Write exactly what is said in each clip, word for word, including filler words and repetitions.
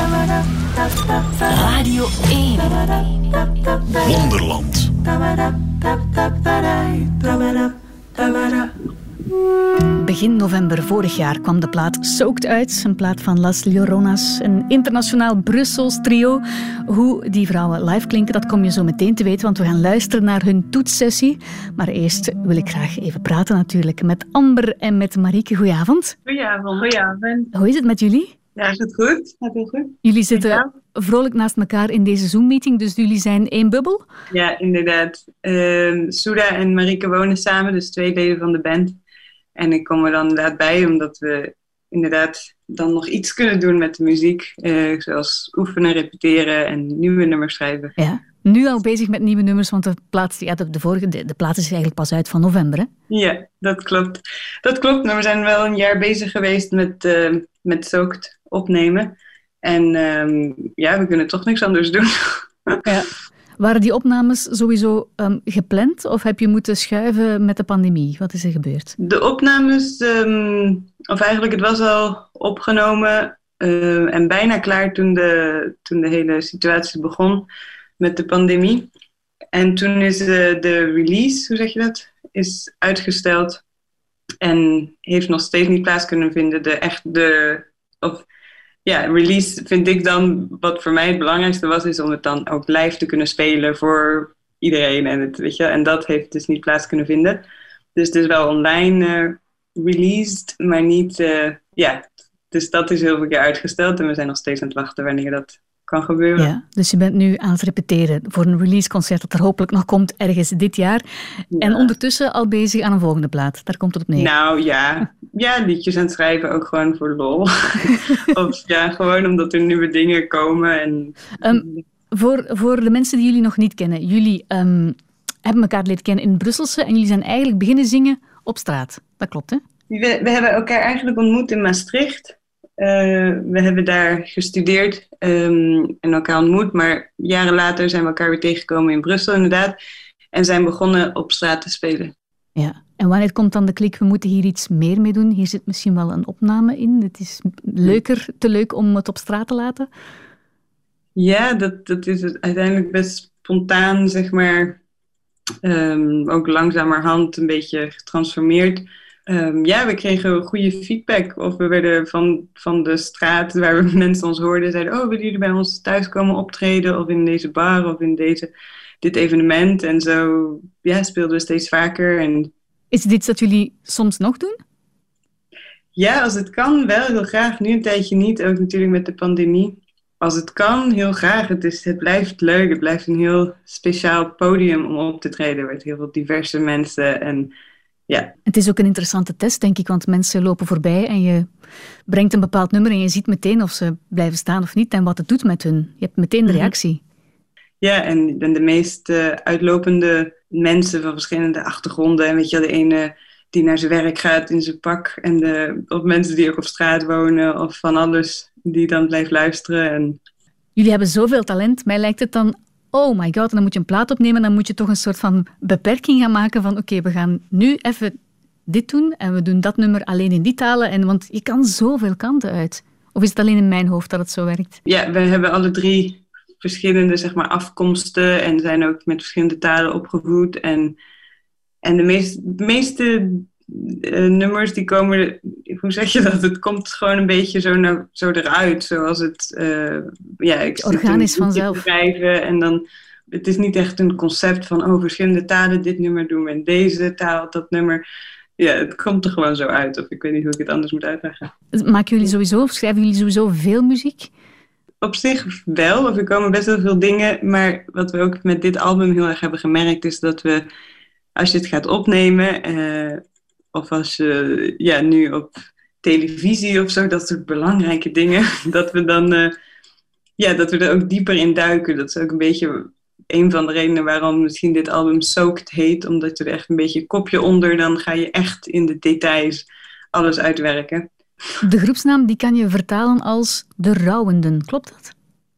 Radio één. Wonderland. Begin november vorig jaar kwam de plaat Soaked uit. Een plaat van Las Lloronas, een internationaal Brussels trio. Hoe die vrouwen live klinken, dat kom je zo meteen te weten, want we gaan luisteren naar hun toetssessie. Maar eerst wil ik graag even praten natuurlijk met Amber en met Marieke. Goedenavond. Goedenavond. Goedenavond. Hoe is het met jullie? Ja, is het goed? Gaat heel goed. Jullie zitten vrolijk naast elkaar in deze Zoom-meeting, dus jullie zijn één bubbel? Ja, inderdaad. Uh, Souda en Marieke wonen samen, dus twee leden van de band. En ik kom er dan inderdaad bij, omdat we inderdaad dan nog iets kunnen doen met de muziek. Uh, zoals oefenen, repeteren en nieuwe nummers schrijven. Ja, nu al bezig met nieuwe nummers, want de plaat, ja, de, de, vorige, de, de plaat is eigenlijk pas uit van november, hè? Ja, dat klopt. Dat klopt, maar we zijn wel een jaar bezig geweest met, uh, met Soaked opnemen. En um, ja, we kunnen toch niks anders doen. Ja. Waren die opnames sowieso um, gepland of heb je moeten schuiven met de pandemie? Wat is er gebeurd? De opnames, um, of eigenlijk het was al opgenomen uh, en bijna klaar toen de, toen de hele situatie begon met de pandemie. En toen is uh, de release, hoe zeg je dat, is uitgesteld en heeft nog steeds niet plaats kunnen vinden. De echt de... Of, Ja, release vind ik dan, wat voor mij het belangrijkste was, is om het dan ook live te kunnen spelen voor iedereen. En, het, weet je, en dat heeft dus niet plaats kunnen vinden. Dus het is wel online uh, released, maar niet, uh, ja. Dus dat is heel veel keer uitgesteld en we zijn nog steeds aan het wachten wanneer dat kan gebeuren. Ja, dus je bent nu aan het repeteren voor een releaseconcert dat er hopelijk nog komt ergens dit jaar. Ja. En ondertussen al bezig aan een volgende plaat. Daar komt het op neer. Nou ja, ja liedjes aan het schrijven ook gewoon voor lol. Of ja, gewoon omdat er nieuwe dingen komen. En... Um, voor, voor de mensen die jullie nog niet kennen. Jullie um, hebben elkaar leren kennen in het Brusselse en jullie zijn eigenlijk beginnen zingen op straat. Dat klopt, hè? We, we hebben elkaar eigenlijk ontmoet in Maastricht. Uh, we hebben daar gestudeerd um, en elkaar ontmoet, maar jaren later zijn we elkaar weer tegengekomen in Brussel inderdaad en zijn begonnen op straat te spelen. Ja, en wanneer komt dan de klik, we moeten hier iets meer mee doen? Hier zit misschien wel een opname in. Het is leuker, te leuk om het op straat te laten? Ja, dat, dat is uiteindelijk best spontaan, zeg maar, um, ook langzamerhand een beetje getransformeerd. Um, ja, we kregen goede feedback. Of we werden van, van de straat waar we mensen ons hoorden, zeiden, oh, willen jullie bij ons thuis komen optreden? Of in deze bar, of in deze, dit evenement. En zo ja, speelden we steeds vaker. En... Is dit iets dat jullie soms nog doen? Ja, als het kan, wel heel graag. Nu een tijdje niet, ook natuurlijk met de pandemie. Als het kan, heel graag. Het, is, het blijft leuk. Het blijft een heel speciaal podium om op te treden. Met heel veel diverse mensen en... Ja. Het is ook een interessante test, denk ik, want mensen lopen voorbij en je brengt een bepaald nummer en je ziet meteen of ze blijven staan of niet en wat het doet met hun. Je hebt meteen de reactie. Ja, en, en de meest uh, uitlopende mensen van verschillende achtergronden. En weet je, de ene die naar zijn werk gaat in zijn pak en de, of mensen die ook op straat wonen of van alles die dan blijft luisteren. En... Jullie hebben zoveel talent, mij lijkt het dan... Oh my god, en dan moet je een plaat opnemen, dan moet je toch een soort van beperking gaan maken van oké, okay, we gaan nu even dit doen en we doen dat nummer alleen in die talen, en, want je kan zoveel kanten uit. Of is het alleen in mijn hoofd dat het zo werkt? Ja, we hebben alle drie verschillende zeg maar, afkomsten en zijn ook met verschillende talen opgevoed. En, en de, meest, de meeste uh, nummers die komen, hoe zeg je dat? Het komt gewoon een beetje zo, naar, zo eruit, zoals het... Uh, ja, ik organisch vanzelf. Schrijven en dan, het is niet echt een concept van oh, verschillende talen, dit nummer doen we in deze taal, dat nummer. Ja, het komt er gewoon zo uit. Of ik weet niet hoe ik het anders moet uitleggen. Maken jullie sowieso, of schrijven jullie sowieso veel muziek? Op zich wel, of er komen best wel veel dingen. Maar wat we ook met dit album heel erg hebben gemerkt, is dat we, als je het gaat opnemen, uh, of als je ja, nu op televisie of zo, dat soort belangrijke dingen, dat we dan... Uh, Ja, dat we er ook dieper in duiken. Dat is ook een beetje een van de redenen waarom misschien dit album Soaked heet. Omdat je er echt een beetje kopje onder, dan ga je echt in de details alles uitwerken. De groepsnaam die kan je vertalen als de rouwenden, klopt dat?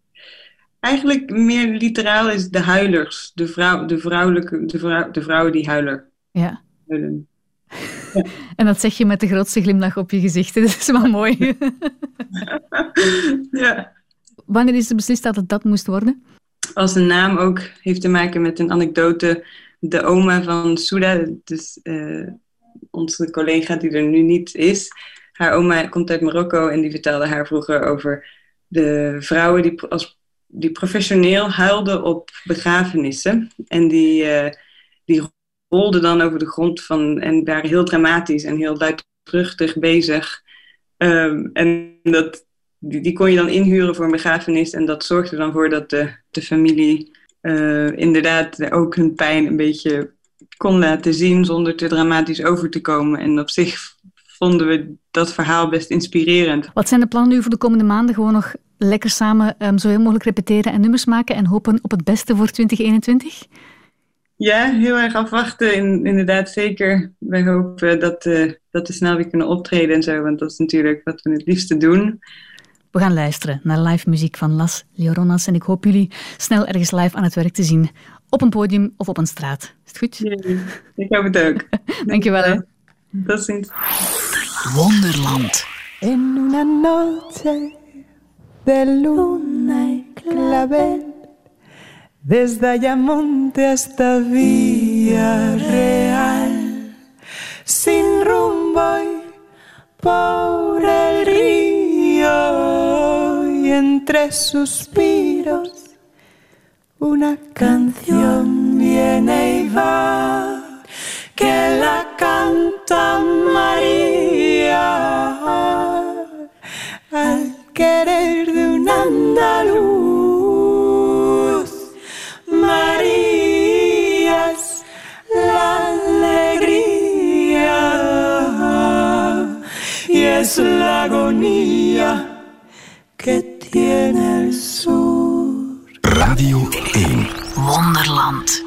Eigenlijk meer literaal is de huilers. De, vrouw, de, vrouwelijke, de, vrouw, de vrouwen die huilen. Ja. Huilen. Ja. En dat zeg je met de grootste glimlach op je gezicht. Dat is wel mooi. Ja. Wanneer is er beslist dat het dat moest worden? Als de naam ook heeft te maken met een anekdote. De oma van Souda, dus uh, onze collega die er nu niet is. Haar oma komt uit Marokko en die vertelde haar vroeger over de vrouwen die, als, die professioneel huilden op begrafenissen. En die, uh, die rolden dan over de grond van, en waren heel dramatisch en heel luidruchtig bezig. Um, en dat, die, die kon je dan inhuren voor een begrafenis. En dat zorgde dan voor dat de, de familie uh, inderdaad ook hun pijn een beetje kon laten zien zonder te dramatisch over te komen. En op zich vonden we dat verhaal best inspirerend. Wat zijn de plannen nu voor de komende maanden? Gewoon nog lekker samen um, zo heel mogelijk repeteren en nummers maken en hopen op het beste voor twintig eenentwintig? Ja, heel erg afwachten. In, inderdaad, zeker. Wij hopen dat, uh, dat we snel weer kunnen optreden en zo, want dat is natuurlijk wat we het liefste doen. We gaan luisteren naar live muziek van Las Lloronas en ik hoop jullie snel ergens live aan het werk te zien. Op een podium of op een straat. Is het goed? Ja, ik hoop het ook. Dankjewel. Hè. Tot ziens. Wonderland. En una noche de luna y clavel, desde Ayamonte hasta Villarreal, sin rumbo y por el río, y entre suspiros una canción viene y va, que la canta María al querer de un andaluz. María es la alegría y es la agonía que tiene el sur. Radio één. Wonderland.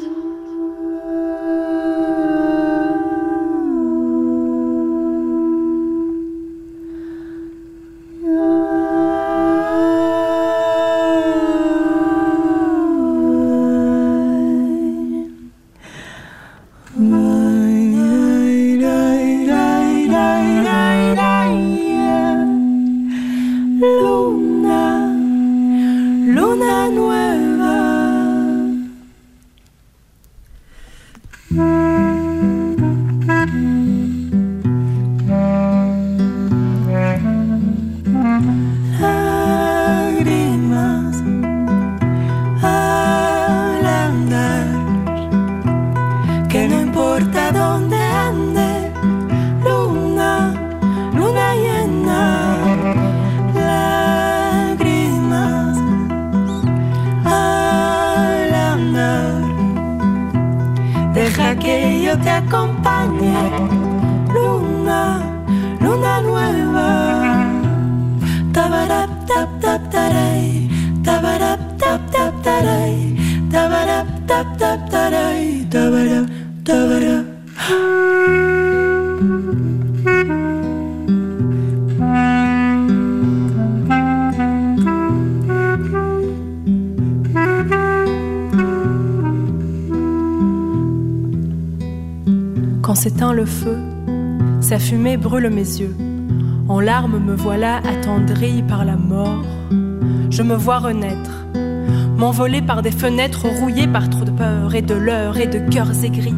Quand s'éteint le feu, sa fumée brûle mes yeux. En larmes me voilà attendrie par la mort. Je me vois renaître, m'envoler par des fenêtres rouillées par trop de peur et de leurre et de cœurs aigris.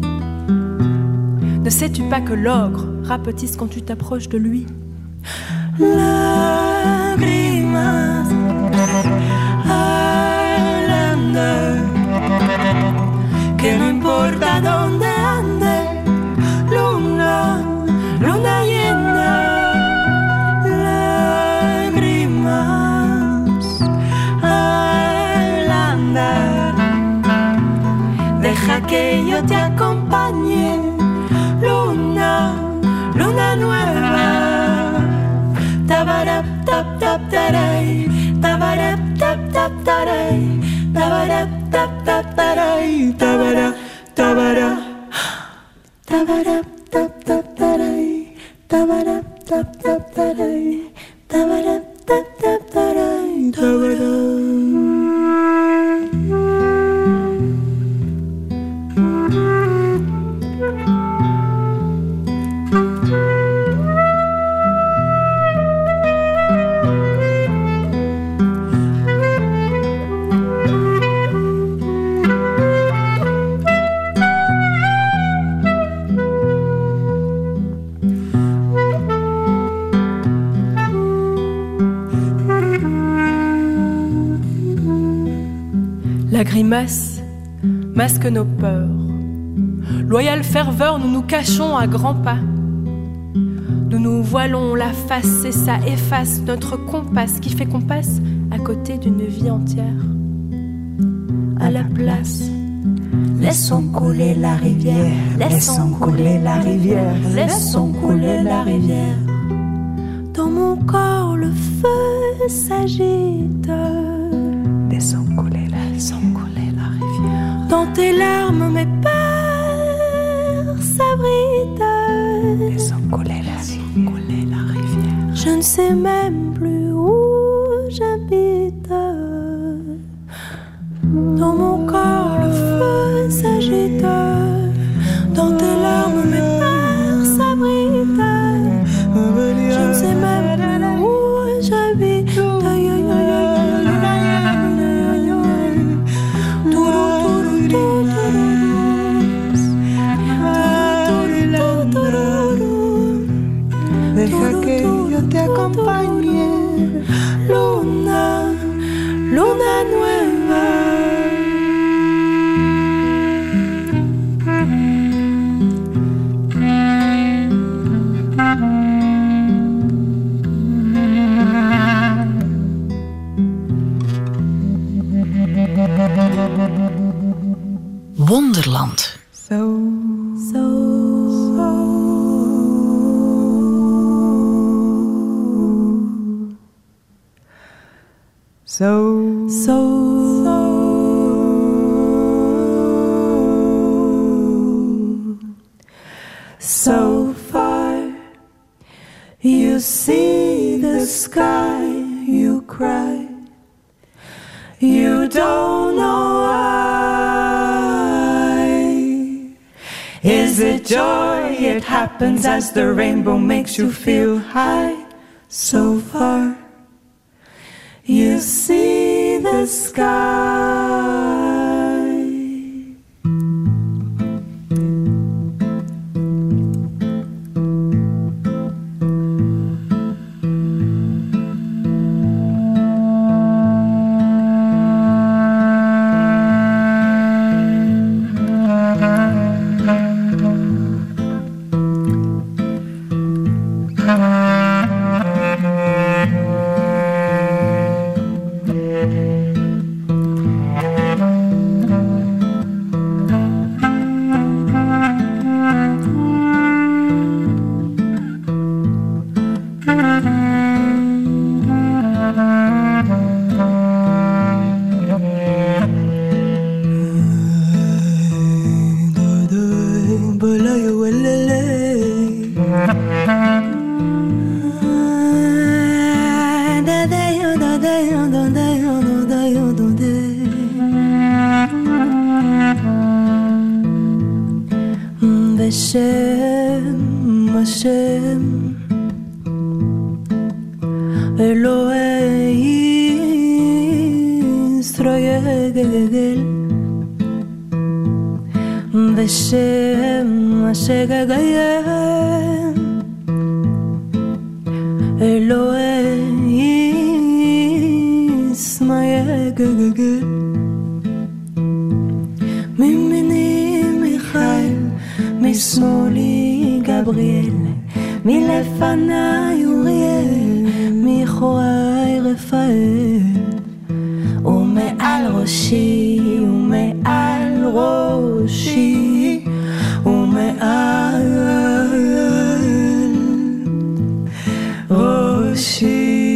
Ne sais-tu pas que l'ogre rapetisse quand tu t'approches de lui? Lágrimas al andar, que no importa dónde ande, luna, luna llena. Lágrimas al andar, deja que yo te acompañe, luna, luna nueva. Tabarap tap tap taray, tabarap tap tap taray, tabarap tap tap taray, tabarap tabarap tabarap tap tap taray, tabarap tap tap taray, tabarap tap tap taray, tabarap. La grimace masque nos peurs. Loyale ferveur, nous nous cachons à grands pas. Nous nous voilons la face et ça efface notre compas qui fait qu'on passe à côté d'une vie entière. À la place, laissons couler la rivière, laissons couler la rivière, laissons couler la rivière. Dans mon corps le feu s'agite. Laissons couler la, laissons couler la rivière. Dans tes larmes mes peurs s'abritent. Laissons couler la, laissons couler la rivière. Je ne sais même plus où j'habite. Dans mon corps le feu s'agite. Dans tes larmes mes peurs s'abritent. Je ne sais même plus où j'habite. Deja que yo te acompañe, luna, luna nueva. Wonderland. So, so, so, so, so, so far. You see the sky, you cry. You don't know why. Is it joy? It happens as the rainbow makes you feel high. So far, you see the sky. Hashem, Hashem, Elohei Yisrael, Veshem, Hashem, Elohei Yisrael, Mimini Michael, משמאלי גבריאל, מלפניי אוריאל, מאחוריי רפאל, ומעל ראשי, ומעל ראשי, ומעל ראשי,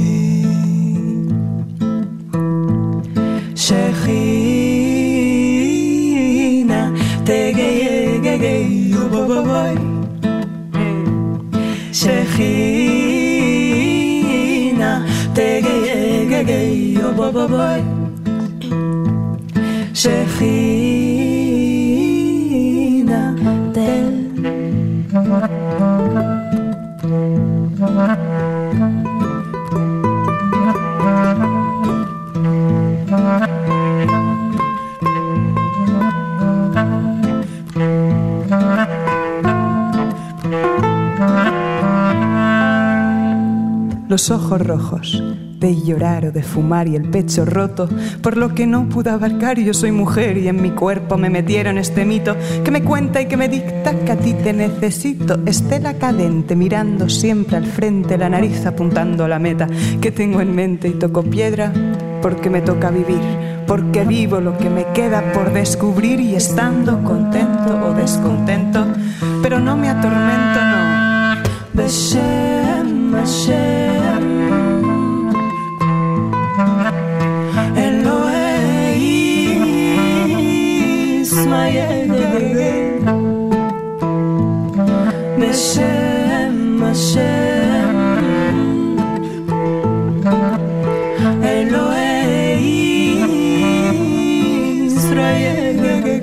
שכינה תגיע Shechina, tegey, yo boy boy. Shechina, tel. Los ojos rojos, de llorar o de fumar y el pecho roto por lo que no pude abarcar. Yo soy mujer y en mi cuerpo me metieron este mito que me cuenta y que me dicta que a ti te necesito. Estela cadente mirando siempre al frente, la nariz apuntando a la meta que tengo en mente, y toco piedra porque me toca vivir, porque vivo lo que me queda por descubrir, y estando contento o descontento, pero no me atormento, no. Beshem, Hashem, Elohei Ismael, Beshem, Hashem, Elohei Israel,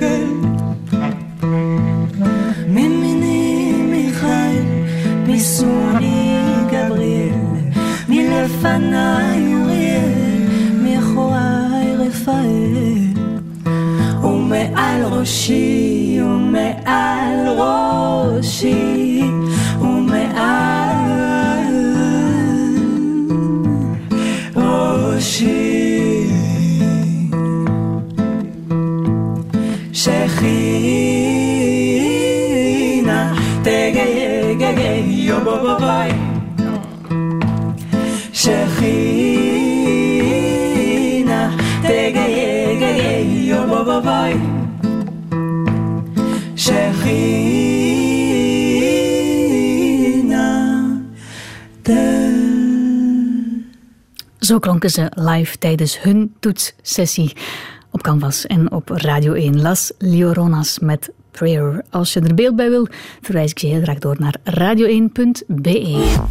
Mimini Michael, Misuni Gabriel, Milefanaï Uriel, Michoai Raphaël, Ume'al Roshi, Ume'al Roshi, Ume'al Roshi, Shechina, Tegegege, Yoboboboy, Shechina, Tegegege, Yoboboboy, Shechina, Tegegege. Zo klonken ze live tijdens hun toetssessie op Canvas en op Radio één. Las Lloronas met Prayer. Als je er beeld bij wil, verwijs ik je heel graag door naar radio één punt be.